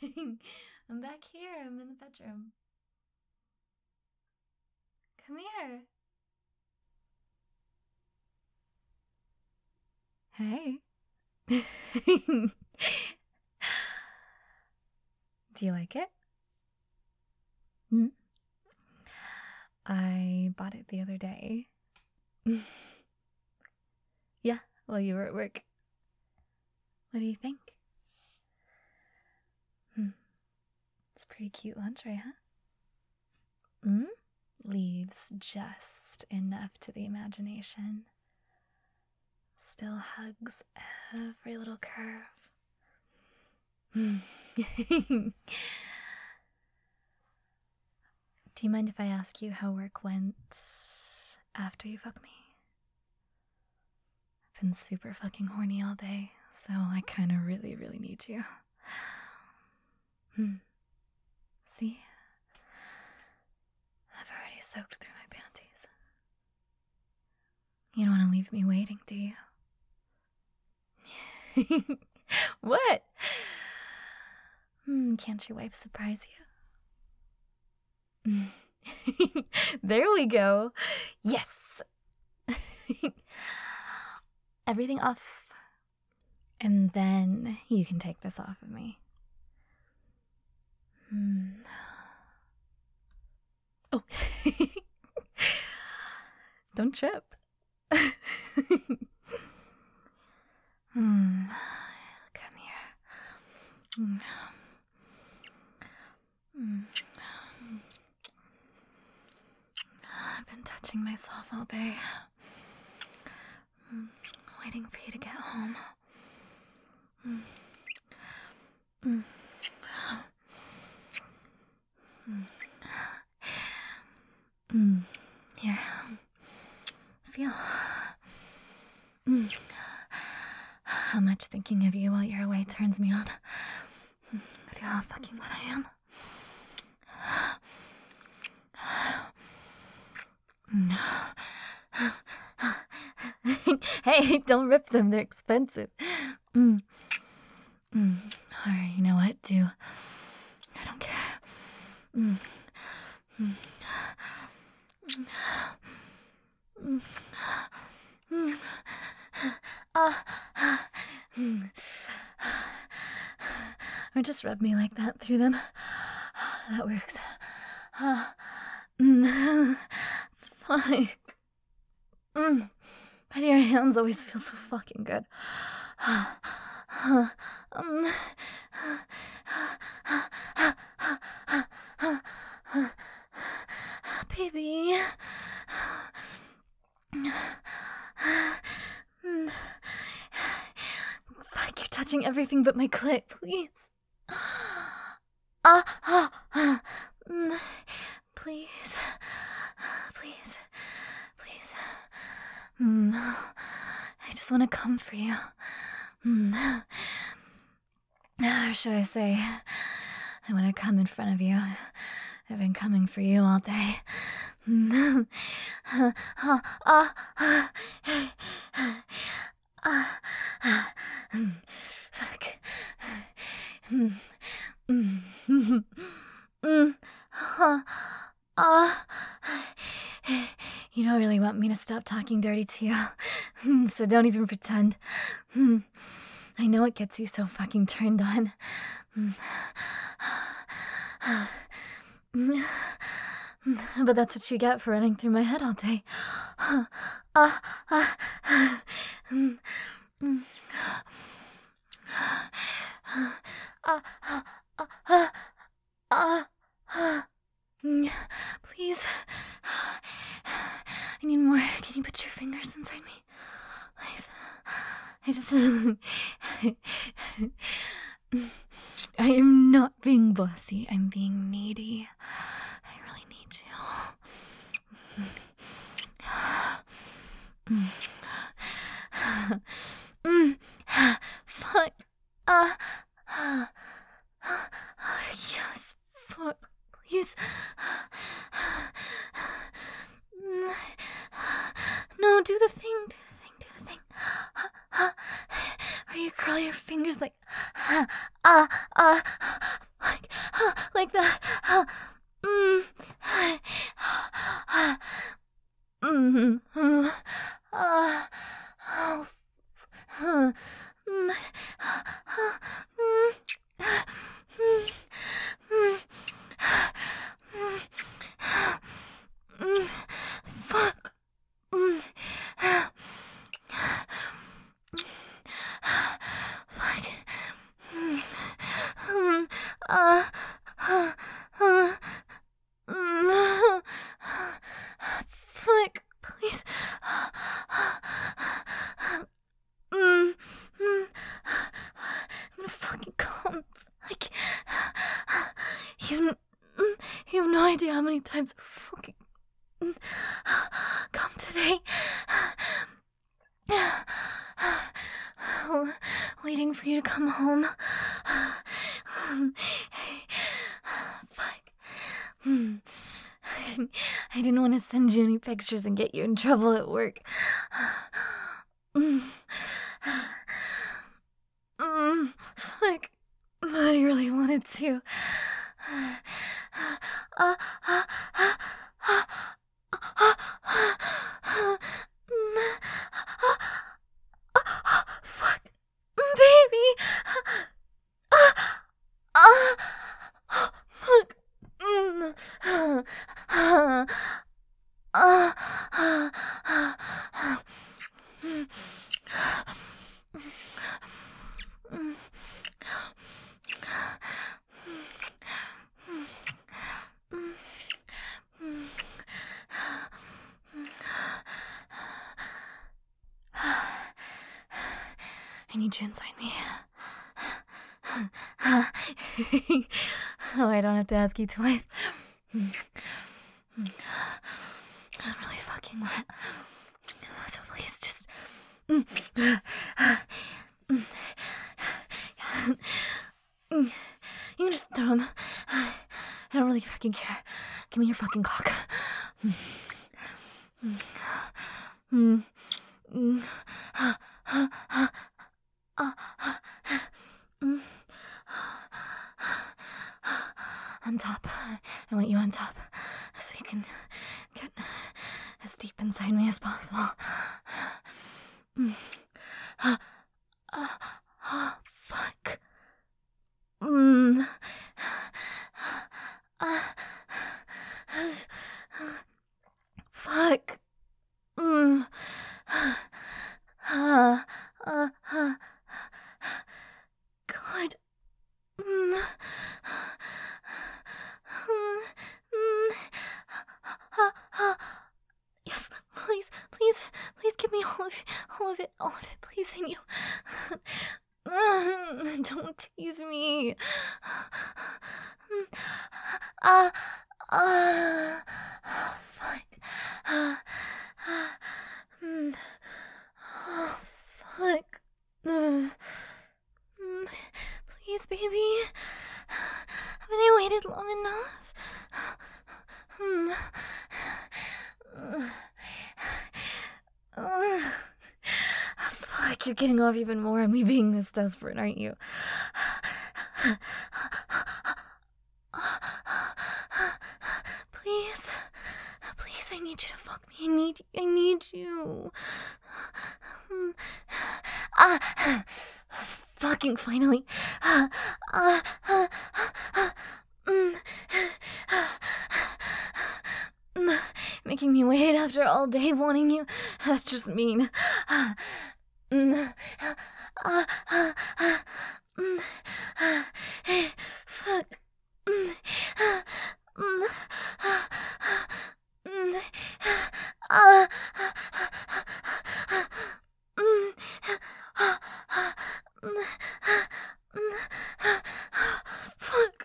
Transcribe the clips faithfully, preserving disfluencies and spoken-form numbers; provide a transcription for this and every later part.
I'm back here. I'm in the bedroom. Come here. Hey. Do you like it? Hmm? I bought it the other day. Yeah, while you were at work. What do you think? Hmm. It's a pretty cute lingerie, huh? Hmm? Leaves just enough to the imagination. Still hugs every little curve. Do you mind if I ask you how work went after you fuck me? I've been super fucking horny all day, so I kinda really, really need you. Hmm. See? I've already soaked through my panties. You don't want to leave me waiting, do you? What? Hmm, can't your wife surprise you? There we go. Yes! Everything off. And then you can take this off of me. Hmm. Oh. Don't trip. Hmm. Come here. Hmm. Hmm. I've been touching myself all day. Hmm. Waiting for you to get home. Hmm. Hmm. Hmm. Hmm. Here. Feel. Hmm. How much thinking of you while you're away turns me on. Feel how fucking what I am. Hey, don't rip them, they're expensive. Mm. Mm. Alright, you know what? Do. I don't care. Mm. Mm. Mm. Mm. Uh. Mm. Or just rub me like that through them. That works. Uh. Mm. Fuck. Mm. Why do your hands always feel so fucking good? um. Baby. Fuck, you're touching everything but my clit, please. Ah, ah, ah. Please. Please. Please. Mm. I just want to come for you. Mm. Or should I say, I want to come in front of you. I've been coming for you all day. Mm. Ah, ah, ah. Ah, ah. Fuck. Mm. Mm. Mm. Ah, ah. You don't really want me to stop talking dirty to you, so don't even pretend. I know it gets you so fucking turned on. But that's what you get for running through my head all day. Please. I need more. Can you put your fingers inside me? Please. I just... I am not being bossy. I'm being needy. I really need you. Fuck. Uh, yes, fuck. Please. No, do the thing, do the thing, do the thing. Or you curl your fingers like, ah, ah, Mm, mm, uh, oh, uh, mm, uh, mm, mm, mm, mm, fuck. Mm, fuck. Mm, mm, uh, uh, uh, mm, fuck, please. Mm, mm, I'm gonna fucking come. Like, you, mm, you have no idea how many times I fucking mm, come today. Waiting for you to come home. Fuck. I didn't want to send you any pictures and get you in trouble at work. Mm. Mm. Fuck. But I really wanted to. Uh, uh, uh, uh, uh, fuck, baby. Uh, uh, fuck. Mm. Uh, uh, uh, I need you inside me. Oh, I don't have to ask you twice. I'm really fucking wet. So please just... You can just throw them. I don't really fucking care. Give me your fucking cock. On top. I want you on top. So you can get as deep inside me as possible. Oh, fuck. Mm. Fuck. Mm. Uh, uh, uh. God. Mm. Yes, please, please, please give me all of it, all of it, all of it, please, I need you. Don't tease me. Ah, uh, uh, oh, fuck. Uh, uh, mm, oh, fuck. Uh, mm, please, baby. Haven't I waited long enough? Hmm. Uh, fuck, you're getting off even more on me being this desperate, aren't you? Please, please, I need you to fuck me. I need, I need you. Ah, fucking finally. Ah, ah, ah, ah, mm. Making me wait after all day wanting you. That's just mean. Mm. Uh, uh, uh, mm. uh, fuck. Mm. Uh, mm. Uh, mm. Uh, mm. Fuck.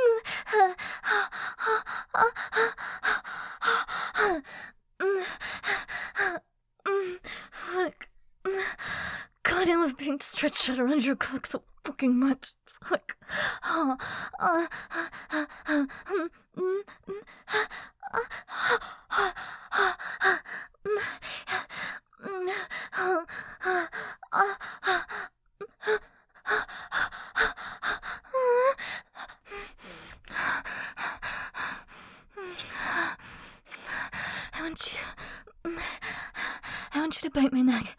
Fuck. God, I love being stretched out around your cock so fucking much. Fuck. Uh, uh, uh, uh, um, I want you to I want you to bite my neck.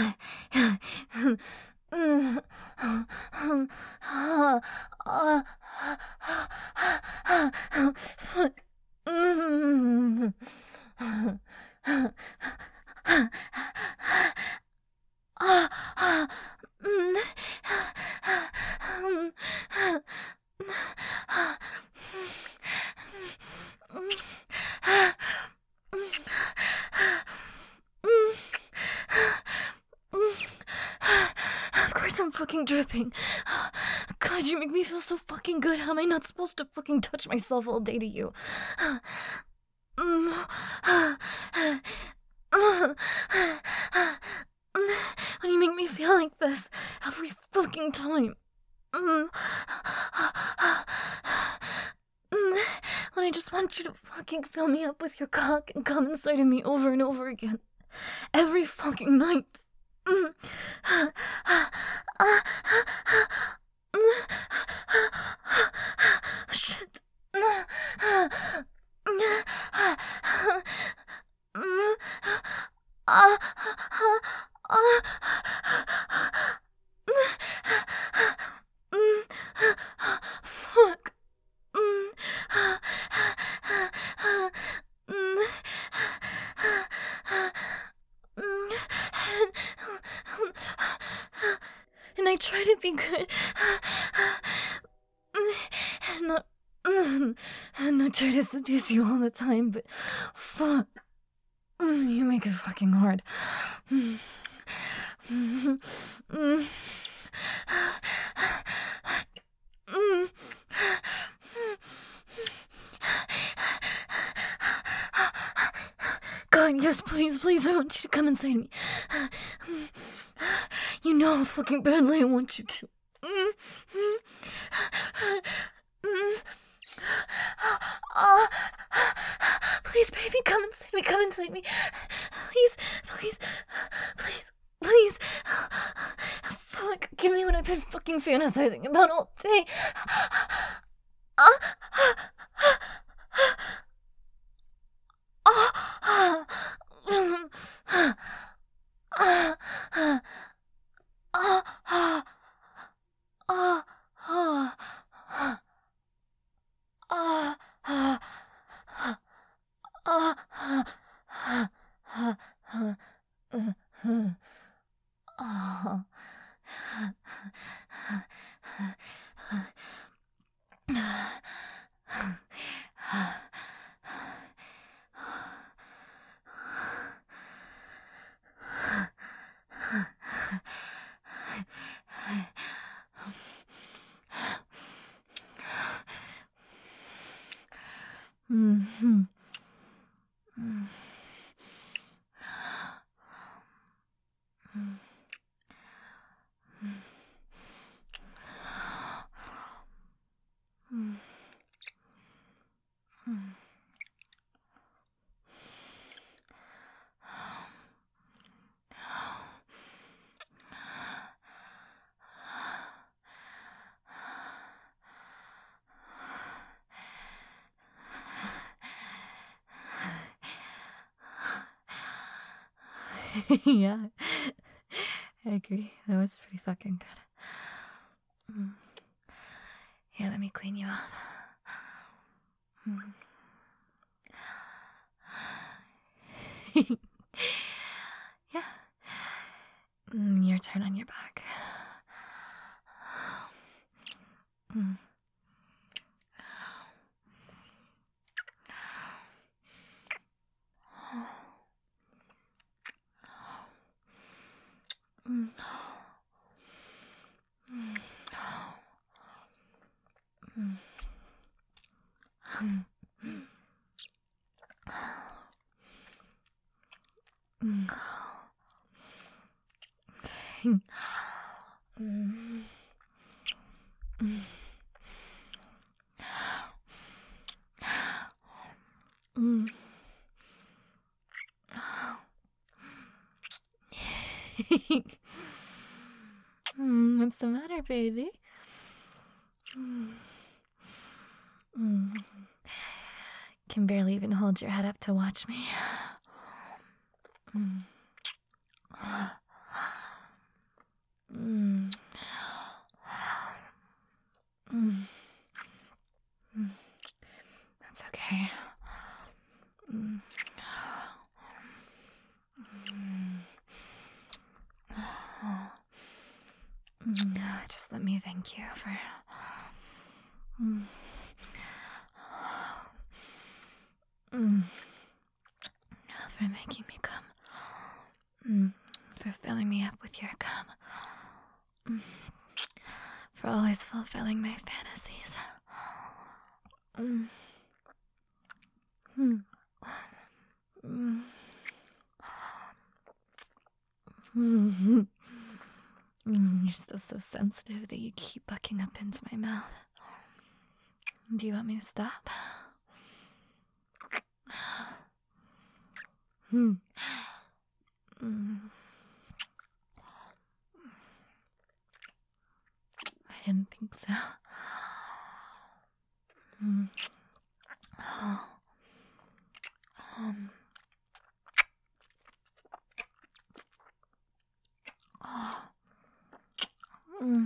Fuck. Of course I'm fucking dripping. God, you make me feel so fucking good. How am I not supposed to fucking touch myself all day to you? When you make me feel like this every fucking time. When I just want you to fucking fill me up with your cock and come inside of me over and over again. Every fucking night. Shit. Fuck. And I try to be good. And not, and not try to seduce you all the time, but fuck. You make it fucking hard. God, yes, please, please, I want you to come inside me. You know how fucking badly I want you to. Please, baby, come inside me, come inside me. Please, please, please, please. Fuck, give me what I've been fucking fantasizing about all day. Mm-hmm. Mm. Mm. Mm. Mm. Yeah, I agree. That was pretty fucking good. Mm. Here, let me clean you up. Mm. Yeah. Mm, your turn on your back. Mm. Mm. Mm. Mm. Mm. Mm. Mm. Mm. Mm, what's the matter, baby? Mm. Mm. Can barely even hold your head up to watch me. Mm. Mm. Mm. Mm. That's okay. Mm. Mm. Just let me thank you for mm. Mm. for making me come. Mm. For filling me up with your cum. Mm. For always fulfilling my fantasies. Mm. Mm. Mm. Mm. Mm. You're still so sensitive that you keep bucking up into my mouth. Do you want me to stop? Hmm. Mm. I didn't think so. Mm. Oh. Um. Oh. Mm.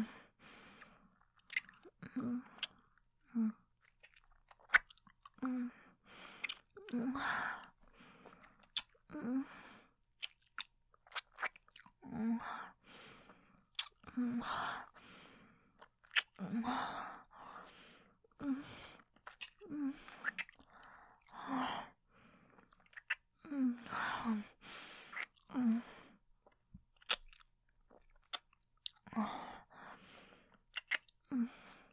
Mm. Mm. Mm. Mm. Mm. Mm. Mm. Mm. Mm. Mm. Mm. Mm.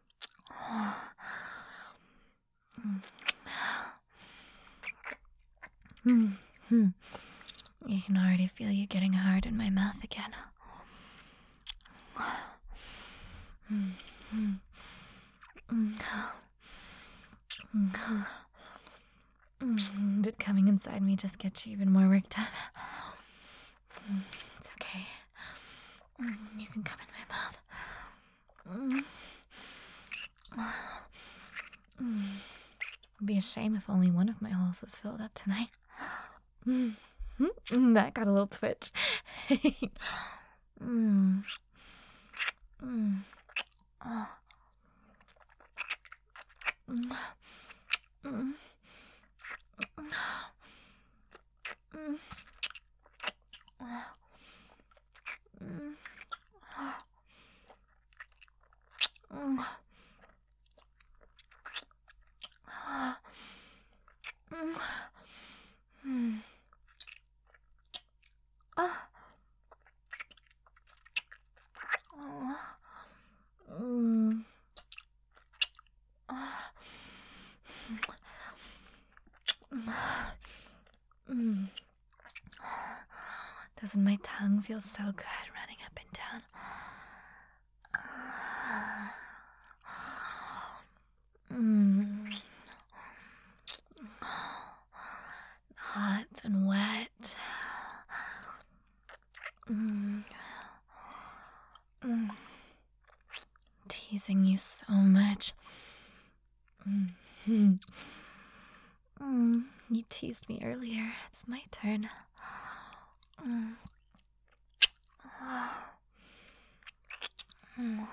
Mm. Mm. You can already feel you getting hard in my mouth again. Mm. Mm. Mm. Mm. Mm. Did coming inside me just get you even more worked up? Mm. It's okay. Mm. You can come in my mouth. Mm. Mm. It'd be a shame if only one of my holes was filled up tonight. Mm. Mm. That got a little twitch. mm. Mm. Oh. Mm. Mm. Mm. Mm. Mm. Mm. Mm. Ah. Oh. Mm. Ah. Mm. Doesn't my tongue feel so good running up and down? Mm. Hot and wet. Mm. Mm. Teasing you so much. Mm. Mm. You teased me earlier. It's my turn. Mm. Mm.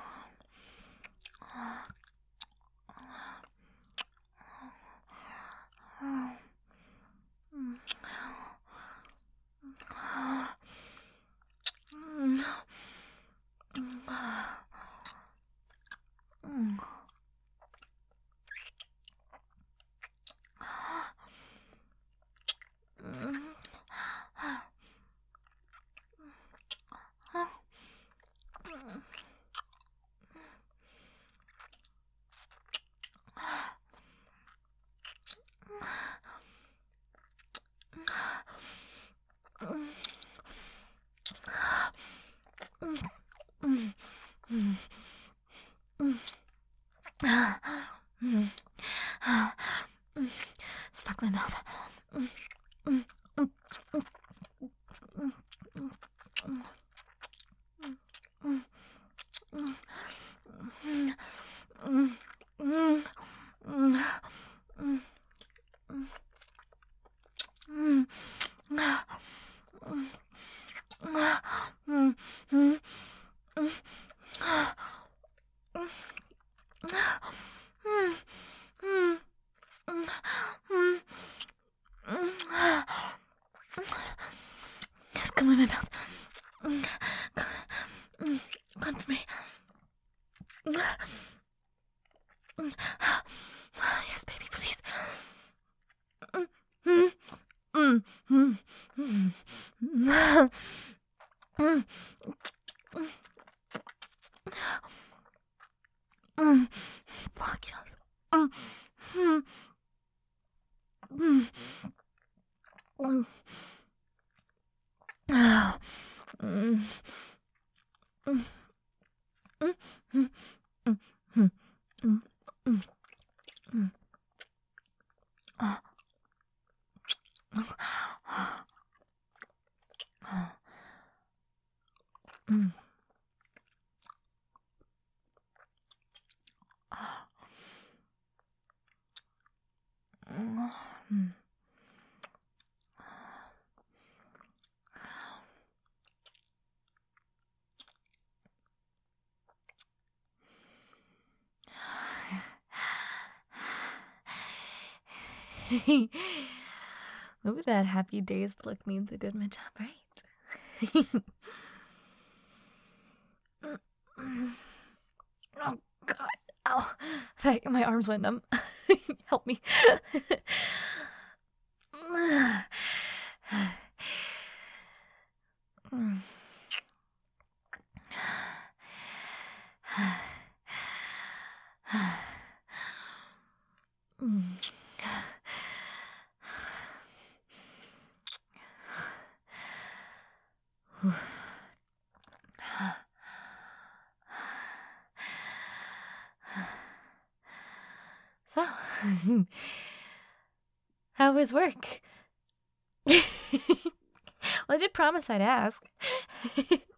come in my mouth. Mm, Come, mm, come for me. Mm, mm, Yes, baby, please. Mm, mm, mm, mm, mm, mm, mm, mm. Fuck yes. Mm, mm, mm, mm. Ah, mm, mm, mm, mm, mm, mm, mm, mm, mm. Ah, ah, ah, mm, ah, mm, mm. Maybe that happy dazed look means I did my job right. Oh god. Ow. My, my arms went numb. Help me. So, how was work? Well, I did promise I'd ask.